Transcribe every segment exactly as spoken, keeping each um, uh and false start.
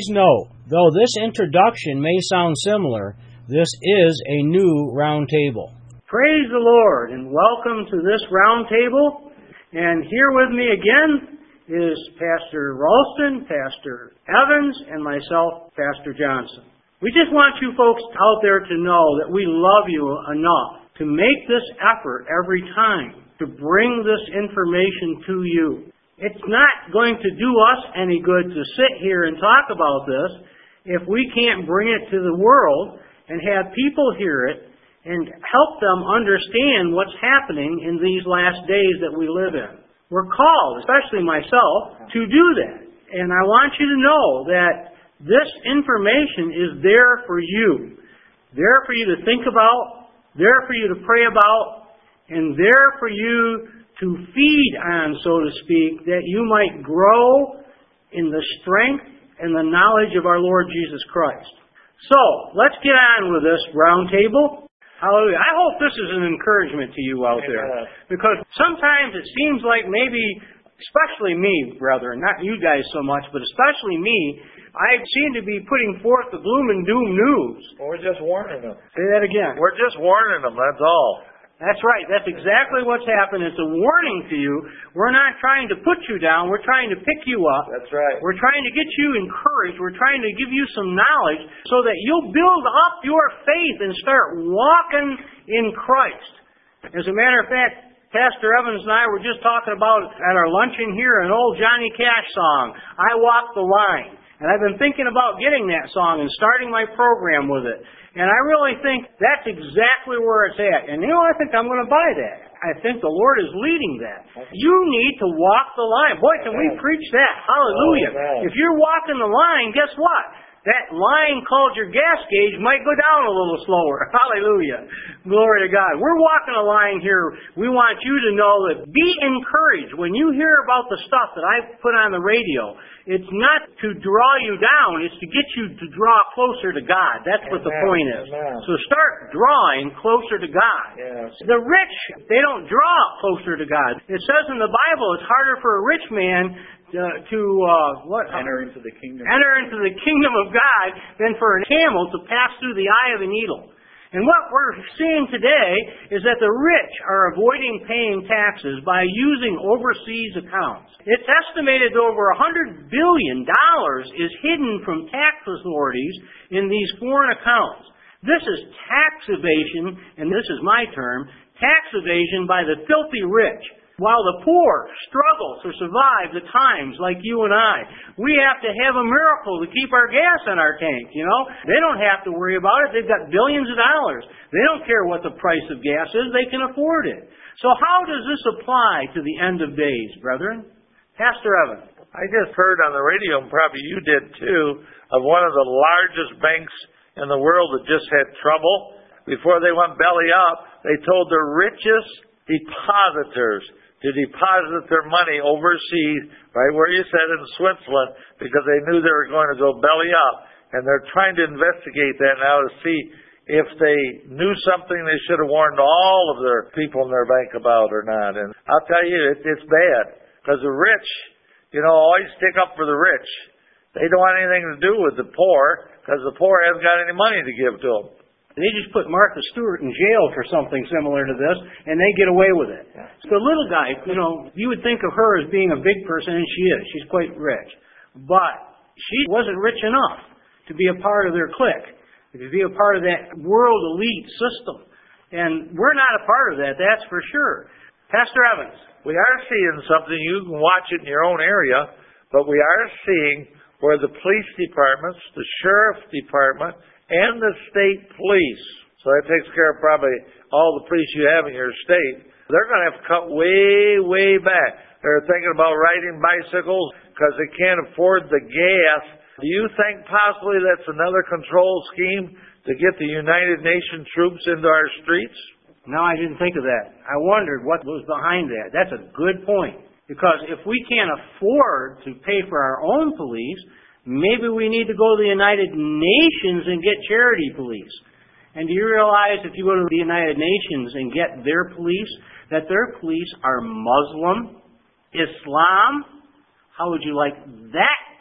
Please note, though this introduction may sound similar, this is a new round table. Praise the Lord, and welcome to this round table. And here with me again is Pastor Ralston, Pastor Evans, and myself, Pastor Johnson. We just want you folks out there to know that we love you enough to make this effort every time to bring this information to you. It's not going to do us any good to sit here and talk about this if we can't bring it to the world and have people hear it and help them understand what's happening in these last days that we live in. We're called, especially myself, to do that. And I want you to know that this information is there for you. There for you to think about, there for you to pray about, and there for you to feed on, so to speak, that you might grow in the strength and the knowledge of our Lord Jesus Christ. So, let's get on with this round table. Hallelujah. I hope this is an encouragement to you out there. Because sometimes it seems like maybe, especially me, brethren, not you guys so much, but especially me, I seem to be putting forth the gloom and doom news. Well, we're just warning them. Say that again. We're just warning them, that's all. That's right. That's exactly what's happened. It's a warning to you. We're not trying to put you down. We're trying to pick you up. That's right. We're trying to get you encouraged. We're trying to give you some knowledge so that you'll build up your faith and start walking in Christ. As a matter of fact, Pastor Evans and I were just talking about at our luncheon here an old Johnny Cash song, I Walk the Line. And I've been thinking about getting that song and starting my program with it. And I really think that's exactly where it's at. And you know, I think I'm going to buy that. I think the Lord is leading that. You need to walk the line. Boy, can we preach that. Hallelujah. If you're walking the line, guess what? That line called your gas gauge might go down a little slower. Hallelujah. Glory to God. We're walking a line here. We want you to know that be encouraged. When you hear about the stuff that I put on the radio, it's not to draw you down. It's to get you to draw closer to God. That's what the point is. So start drawing closer to God. Yes. The rich, they don't draw closer to God. It says in the Bible it's harder for a rich man Uh, to uh, what? Enter into the kingdom. Enter into the kingdom of God than for a camel to pass through the eye of a needle. And what we're seeing today is that the rich are avoiding paying taxes by using overseas accounts. It's estimated that over one hundred billion dollars is hidden from tax authorities in these foreign accounts. This is tax evasion, and this is my term, tax evasion by the filthy rich. While the poor struggle to survive the times like you and I, we have to have a miracle to keep our gas in our tank, you know. They don't have to worry about it. They've got billions of dollars. They don't care what the price of gas is. They can afford it. So how does this apply to the end of days, brethren? Pastor Evans. I just heard on the radio, and probably you did too, of one of the largest banks in the world that just had trouble. Before they went belly up, they told their richest depositors to deposit their money overseas, right where you said in Switzerland, because they knew they were going to go belly up. And they're trying to investigate that now to see if they knew something they should have warned all of their people in their bank about or not. And I'll tell you, it, it's bad, because the rich, you know, always stick up for the rich. They don't want anything to do with the poor, because the poor haven't got any money to give to them. They just put Martha Stewart in jail for something similar to this, and they get away with it. Yeah. The little guy, you know, you would think of her as being a big person, and she is. She's quite rich. But she wasn't rich enough to be a part of their clique, to be a part of that world elite system. And we're not a part of that, that's for sure. Pastor Evans. We are seeing something. You can watch it in your own area, but we are seeing where the police departments, the sheriff's department, and the state police, so that takes care of probably all the police you have in your state, they're going to have to cut way, way back. They're thinking about riding bicycles because they can't afford the gas. Do you think possibly that's another control scheme to get the United Nations troops into our streets? No, I didn't think of that. I wondered what was behind that. That's a good point. Because if we can't afford to pay for our own police, maybe we need to go to the United Nations and get charity police. And do you realize if you go to the United Nations and get their police, that their police are Muslim, Islam? How would you like that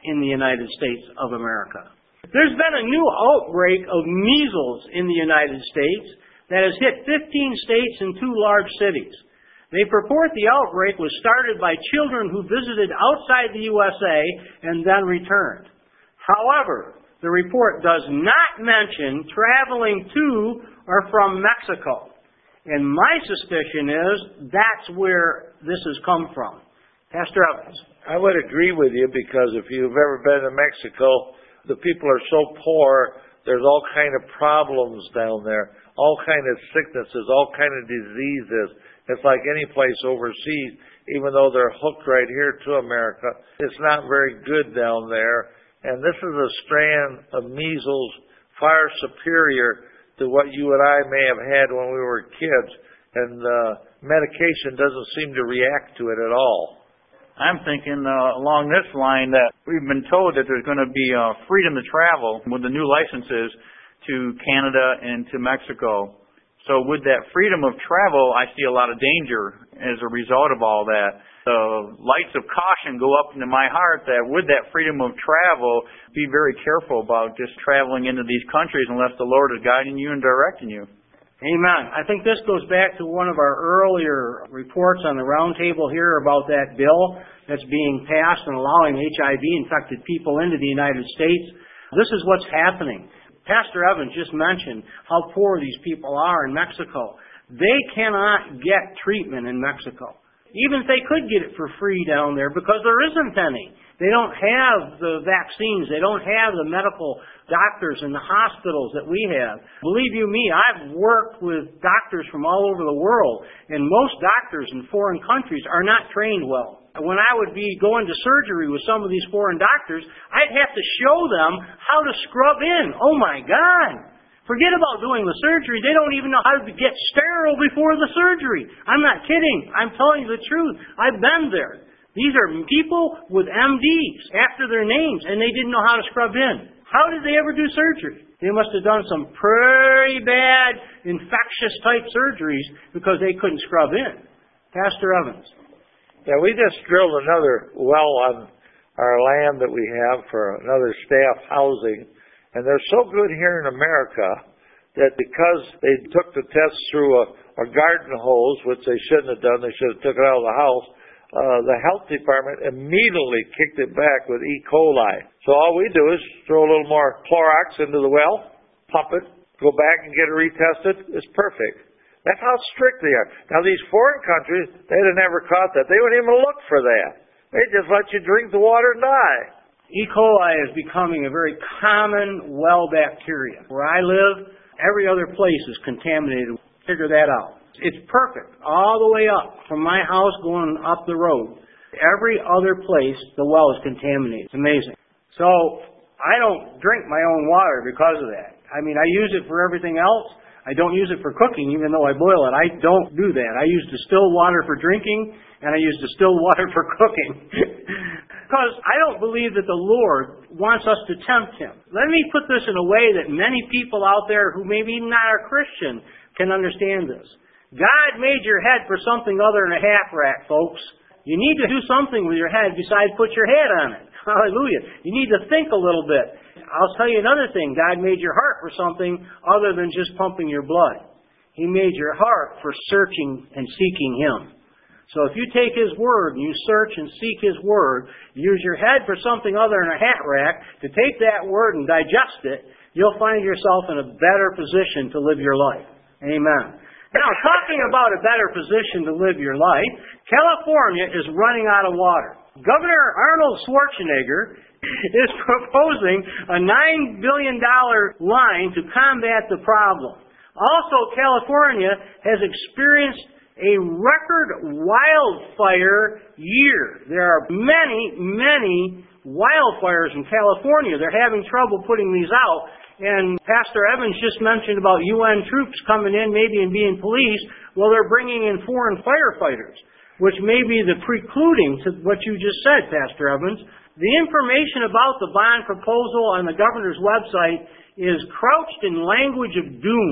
in the United States of America. There's been a new outbreak of measles in the United States that has hit fifteen states and two large cities. They purport the outbreak was started by children who visited outside the U S A and then returned. However, the report does not mention traveling to or from Mexico. And my suspicion is that's where this has come from. Pastor Evans. I would agree with you, because if you've ever been to Mexico, the people are so poor, there's all kind of problems down there, all kind of sicknesses, all kind of diseases. It's like any place overseas, even though they're hooked right here to America. It's not very good down there. And this is a strand of measles far superior to what you and I may have had when we were kids. And uh, medication doesn't seem to react to it at all. I'm thinking uh, along this line that we've been told that there's going to be uh, freedom to travel with the new licenses to Canada and to Mexico. So with that freedom of travel, I see a lot of danger as a result of all that. The lights of caution go up into my heart that with that freedom of travel, be very careful about just traveling into these countries unless the Lord is guiding you and directing you. Amen. I think this goes back to one of our earlier reports on the roundtable here about that bill that's being passed and allowing H I V-infected people into the United States. This is what's happening. Pastor Evans just mentioned how poor these people are in Mexico. They cannot get treatment in Mexico, even if they could get it for free down there, because there isn't any. They don't have the vaccines. They don't have the medical doctors and the hospitals that we have. Believe you me, I've worked with doctors from all over the world, and most doctors in foreign countries are not trained well. When I would be going to surgery with some of these foreign doctors, I'd have to show them how to scrub in. Oh my God! Forget about doing the surgery. They don't even know how to get sterile before the surgery. I'm not kidding. I'm telling you the truth. I've been there. These are people with M Ds after their names, and they didn't know how to scrub in. How did they ever do surgery? They must have done some pretty bad infectious type surgeries because they couldn't scrub in. Pastor Evans. Yeah, we just drilled another well on our land that we have for another staff housing. And they're so good here in America that because they took the test through a, a garden hose, which they shouldn't have done, they should have took it out of the house, uh, the health department immediately kicked it back with E. coli. So all we do is throw a little more Clorox into the well, pump it, go back and get it retested. It's perfect. That's how strict they are. Now, these foreign countries, they'd have never caught that. They wouldn't even look for that. They just let you drink the water and die. E. coli is becoming a very common well bacteria. Where I live, every other place is contaminated. Figure that out. It's perfect all the way up from my house going up the road. Every other place, the well is contaminated. It's amazing. So I don't drink my own water because of that. I mean, I use it for everything else. I don't use it for cooking, even though I boil it. I don't do that. I use distilled water for drinking, and I use distilled water for cooking. Because I don't believe that the Lord wants us to tempt Him. Let me put this in a way that many people out there who maybe not are Christian can understand this. God made your head for something other than a half rack, folks. You need to do something with your head besides put your head on it. Hallelujah. You need to think a little bit. I'll tell you another thing. God made your heart for something other than just pumping your blood. He made your heart for searching and seeking Him. So if you take His Word and you search and seek His Word, use your head for something other than a hat rack to take that Word and digest it, you'll find yourself in a better position to live your life. Amen. Now, talking about a better position to live your life, California is running out of water. Governor Arnold Schwarzenegger is proposing a nine billion dollars line to combat the problem. Also, California has experienced a record wildfire year. There are many, many wildfires in California. They're having trouble putting these out. And Pastor Evans just mentioned about U N troops coming in, maybe and being policed. Well, they're bringing in foreign firefighters, which may be the precluding to what you just said, Pastor Evans. The information about the bond proposal on the governor's website is crouched in language of doom.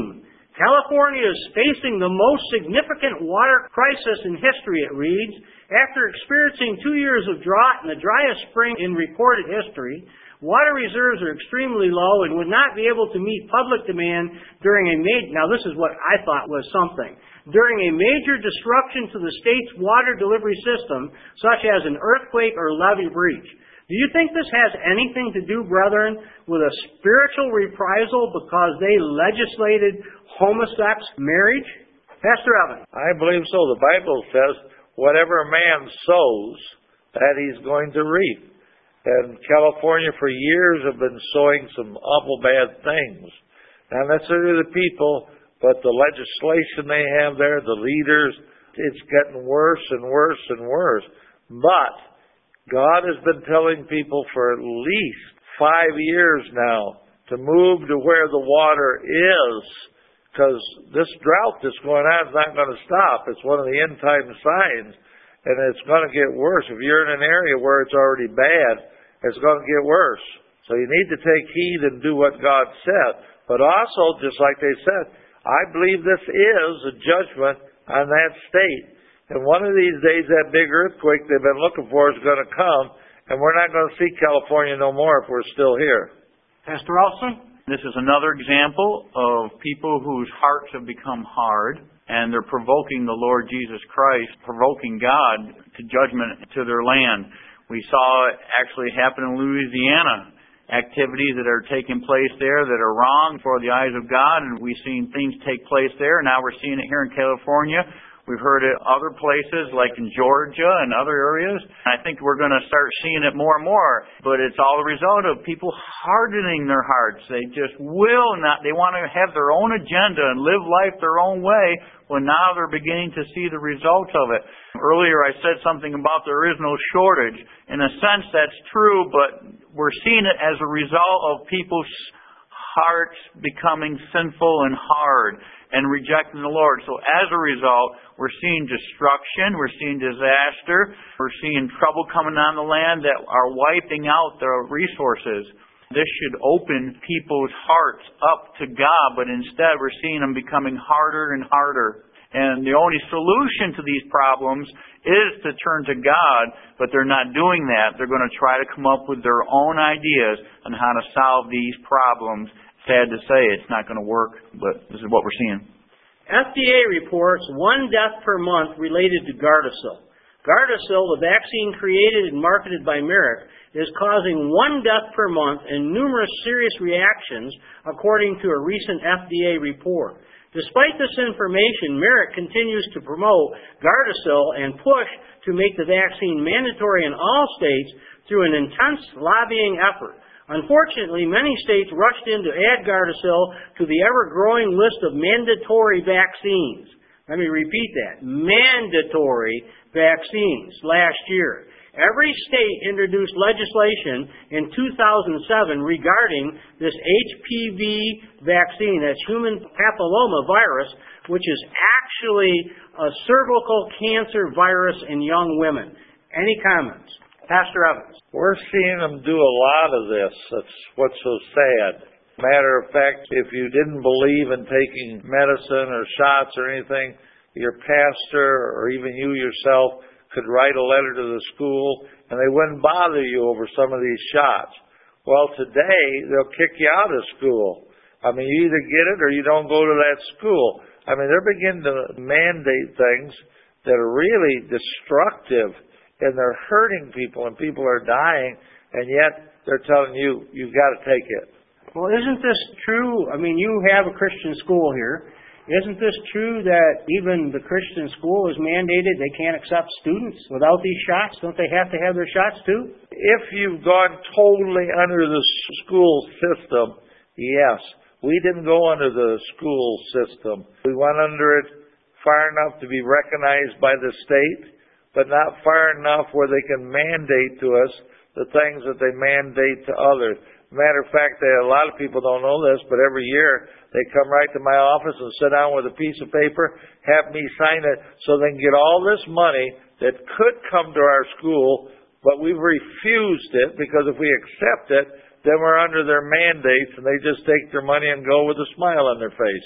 California is facing the most significant water crisis in history, it reads. After experiencing two years of drought and the driest spring in recorded history, water reserves are extremely low and would not be able to meet public demand during a major, now this is what I thought was something, during a major disruption to the state's water delivery system, such as an earthquake or levee breach. Do you think this has anything to do, brethren, with a spiritual reprisal because they legislated homosex marriage? Pastor Evan. I believe so. The Bible says, whatever a man sows, that he's going to reap. And California for years have been sowing some awful bad things. Not necessarily the people, but the legislation they have there, the leaders, it's getting worse and worse and worse. But God has been telling people for at least five years now to move to where the water is, because this drought that's going on is not going to stop. It's one of the end time signs, and it's going to get worse. If you're in an area where it's already bad, it's going to get worse. So you need to take heed and do what God said. But also, just like they said, I believe this is a judgment on that state. And one of these days, that big earthquake they've been looking for is going to come, and we're not going to see California no more if we're still here. Pastor Olson? This is another example of people whose hearts have become hard, and they're provoking the Lord Jesus Christ, provoking God to judgment to their land. We saw it actually happen in Louisiana, activities that are taking place there that are wrong for the eyes of God, and we've seen things take place there. Now we're seeing it here in California. We've heard it other places like in Georgia and other areas. I think we're going to start seeing it more and more. But it's all a result of people hardening their hearts. They just will not. They want to have their own agenda and live life their own way. Well, now they're beginning to see the results of it. Earlier I said something about there is no shortage. In a sense, that's true, but we're seeing it as a result of people's hearts becoming sinful and hard and rejecting the Lord. So as a result, we're seeing destruction, we're seeing disaster, we're seeing trouble coming on the land that are wiping out their resources. This should open people's hearts up to God, but instead we're seeing them becoming harder and harder. And the only solution to these problems is to turn to God, but they're not doing that. They're going to try to come up with their own ideas on how to solve these problems. Sad to say, it's not going to work, but this is what we're seeing. F D A reports one death per month related to Gardasil. Gardasil, the vaccine created and marketed by Merck, is causing one death per month and numerous serious reactions, according to a recent F D A report. Despite this information, Merck continues to promote Gardasil and push to make the vaccine mandatory in all states through an intense lobbying effort. Unfortunately, many states rushed in to add Gardasil to the ever-growing list of mandatory vaccines. Let me repeat that. Mandatory vaccines last year. Every state introduced legislation in two thousand seven regarding this H P V vaccine, that's human papilloma virus, which is actually a cervical cancer virus in young women. Any comments? Pastor Evans. We're seeing them do a lot of this. That's what's so sad. Matter of fact, if you didn't believe in taking medicine or shots or anything, your pastor or even you yourself could write a letter to the school and they wouldn't bother you over some of these shots. Well, today, they'll kick you out of school. I mean, you either get it or you don't go to that school. I mean, they're beginning to mandate things that are really destructive, and they're hurting people, and people are dying, and yet they're telling you, you've got to take it. Well, isn't this true? I mean, you have a Christian school here. Isn't this true that even the Christian school is mandated they can't accept students without these shots? Don't they have to have their shots too? If you've gone totally under the school system, yes. We didn't go under the school system. We went under it far enough to be recognized by the state, but not far enough where they can mandate to us the things that they mandate to others. Matter of fact, they, a lot of people don't know this, but every year they come right to my office and sit down with a piece of paper, have me sign it, so they can get all this money that could come to our school, but we've refused it because if we accept it, then we're under their mandates and they just take their money and go with a smile on their face.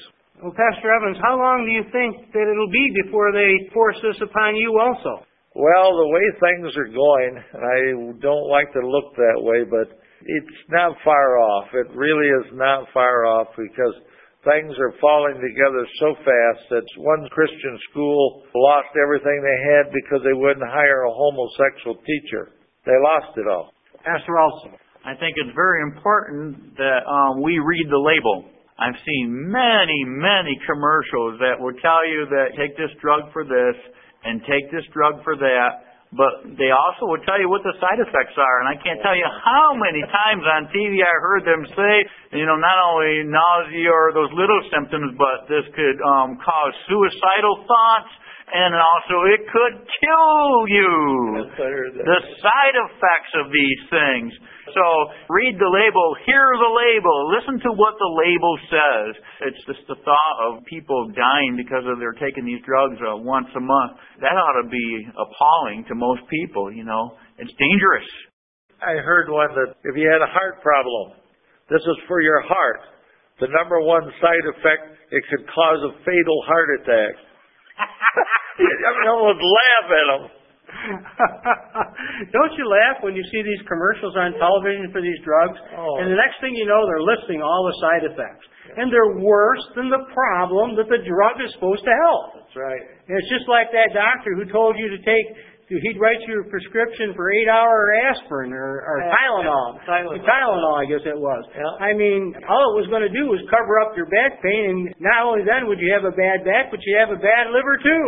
Well, Pastor Evans, how long do you think that it'll be before they force this upon you also? Well, the way things are going, and I don't like to look that way, but it's not far off. It really is not far off because things are falling together so fast that one Christian school lost everything they had because they wouldn't hire a homosexual teacher. They lost it all. Pastor Ralston. I think it's very important that um, we read the label. I've seen many, many commercials that will tell you that take this drug for this and take this drug for that, but they also will tell you what the side effects are. And I can't tell you how many times on T V I heard them say, you know, not only nausea or those little symptoms, but this could um, cause suicidal thoughts, and also it could kill you. The side effects of these things. So read the label, hear the label, listen to what the label says. It's just the thought of people dying because of they're taking these drugs uh, once a month. That ought to be appalling to most people, you know. It's dangerous. I heard one that if you had a heart problem, this is for your heart. The number one side effect, it could cause a fatal heart attack. Everyone would laugh at them. Don't you laugh when you see these commercials on television for these drugs? Oh. And the next thing you know, they're listing all the side effects. And they're worse than the problem that the drug is supposed to help. That's right. And it's just like that doctor who told you to take, he'd write you a prescription for eight-hour aspirin or, or Yeah, Tylenol. yeah, Tylenol. Tylenol, I guess it was. Yeah. I mean, all it was going to do was cover up your back pain, and not only then would you have a bad back, but you have a bad liver too.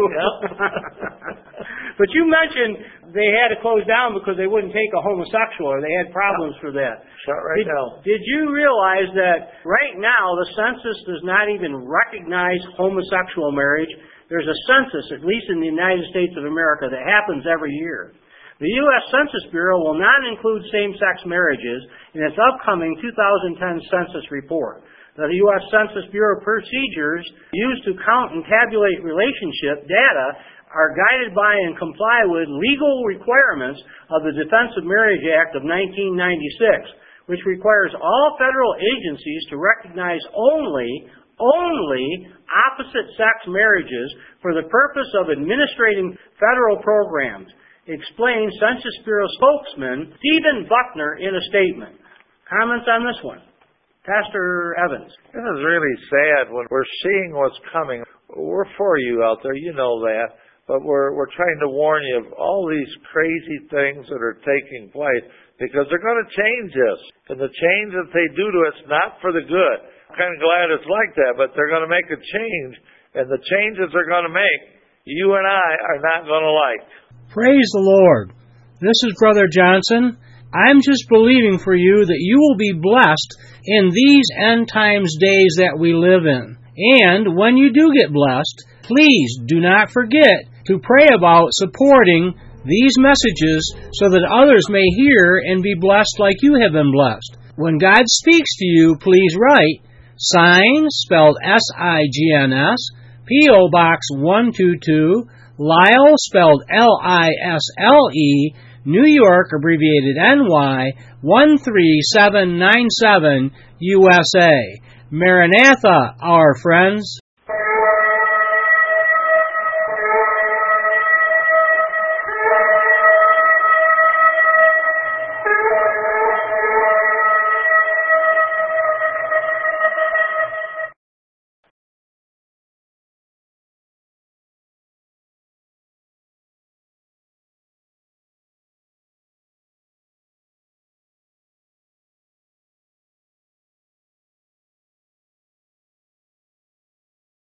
Yeah. But you mentioned they had to close down because they wouldn't take a homosexual, or they had problems for that. Shut right did, down. Did you realize that right now the census does not even recognize homosexual marriage? There's a census, at least in the United States of America, that happens every year. The U S Census Bureau will not include same-sex marriages in its upcoming two thousand ten census report. The U S Census Bureau procedures used to count and tabulate relationship data are guided by and comply with legal requirements of the Defense of Marriage Act of nineteen ninety-six, which requires all federal agencies to recognize only, only opposite-sex marriages for the purpose of administrating federal programs, explained Census Bureau spokesman Stephen Buckner in a statement. Comments on this one? Pastor Evans. This is really sad when we're seeing what's coming. We're for you out there, you know that. But we're we're trying to warn you of all these crazy things that are taking place because they're going to change this. And the change that they do to us, not for the good. I'm kind of glad it's like that, but they're going to make a change. And the changes they're going to make, you and I are not going to like. Praise the Lord. This is Brother Johnson. I'm just believing for you that you will be blessed in these end times days that we live in. And when you do get blessed, please do not forget to pray about supporting these messages so that others may hear and be blessed like you have been blessed. When God speaks to you, please write sign, spelled S I G N S, P O Box one two two, Lisle, spelled L I S L E, New York, abbreviated N Y, one three seven nine seven, U S A. Maranatha, our friends.